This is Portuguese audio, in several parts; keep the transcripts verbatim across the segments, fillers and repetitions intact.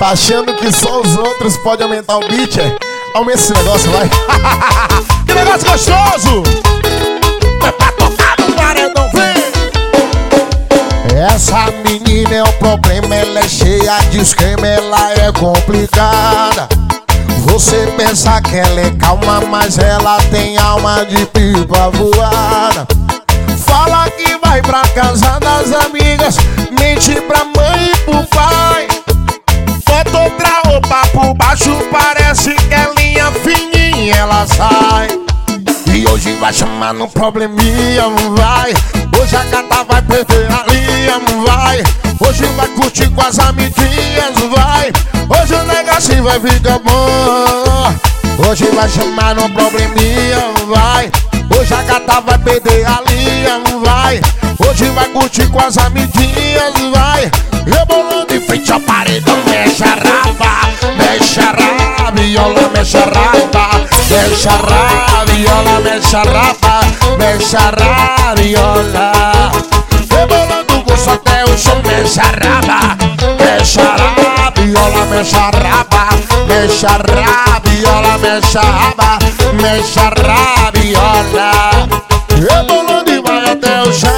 Tá achando que só os outros podem aumentar o beat, é? Aumenta esse negócio, vai. Que negócio gostoso! É pra tocar no paredão, vem! Essa menina é um problema, ela é cheia de esquema, ela é complicada. Você pensa que ela é calma, mas ela tem alma de pipa voada. Fala que vai pra casa das amigas, mente pra mãe e pro pai. Bota outra roupa por baixo, parece que é linha fininha, ela sai. E hoje vai chamar no probleminha, vai. Hoje a gata vai perder a linha, vai. Hoje vai curtir com as amiguinhas, vai. Hoje o negocinho vai ficar bom. Hoje vai chamar no probleminha, vai. Hoje a gata vai perder a linha, vai. Hoje vai curtir com as amiguinhas, vai. Rebolando em frente ao paredão, mexe a raba, mexe a rabiola, mexe a raba, mexe a rabiola, mexe a raba, mexe a rabiola. Rebolando com só até o chão, mexe a raba, mexe a rabiola, mexe a raba, mexe a rabiola, mexe a raba, mexe a rabiola. Rebolando e vai até o chão.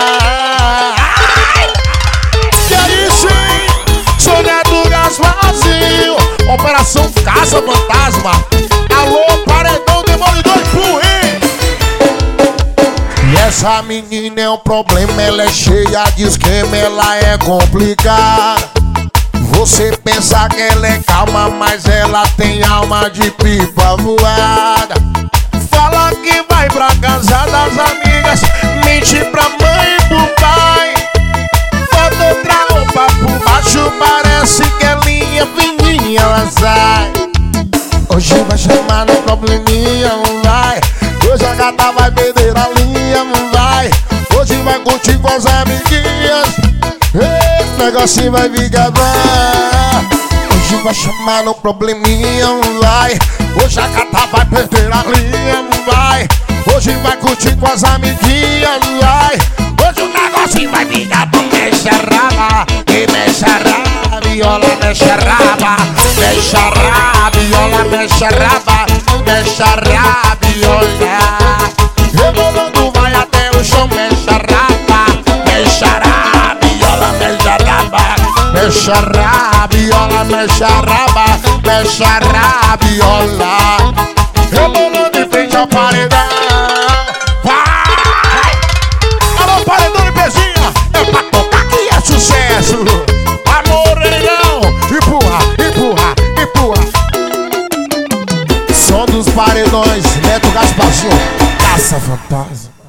Vazio, Operação Casa Fantasma. Alô, paredão demolidor de Puim. E essa menina é um problema, ela é cheia de esquema, ela é complicada. Você pensa que ela é calma, mas ela tem alma de pipa voada. Fala que vai pra casa das amigas, mente pra mãe e pro pai. Bota outra roupa por baixo, parece que é linha fininha, ela sai. Hoje vai chamar no probleminha, vai. Hoje a gata vai perder a linha, vai. Hoje vai curtir com as amiguinhas, esse negocinho vai ficar bom. Hoje vai chamar no probleminha, vai. Hoje a gata vai perder a linha, vai. Hoje vai curtir com as amiguinhas, vai. Hoje o negocinho vai ficar bom. Mexe a raba, e mexe a rabiola, mexe a raba, mexe a rabiola, mexe a raba, mexe a rabiola. Rebolando vai até o chão, mexe a raba, mexe a rabiola, mexe a raba, mexe a rabiola, mexe a raba, mexe a rabiola. Rebolando em frente ao paredão. Sucesso! Amor, leilão! Empurra, empurra, empurra! Som dos paredões, Neto Gasparzinho, Caça Fantasma.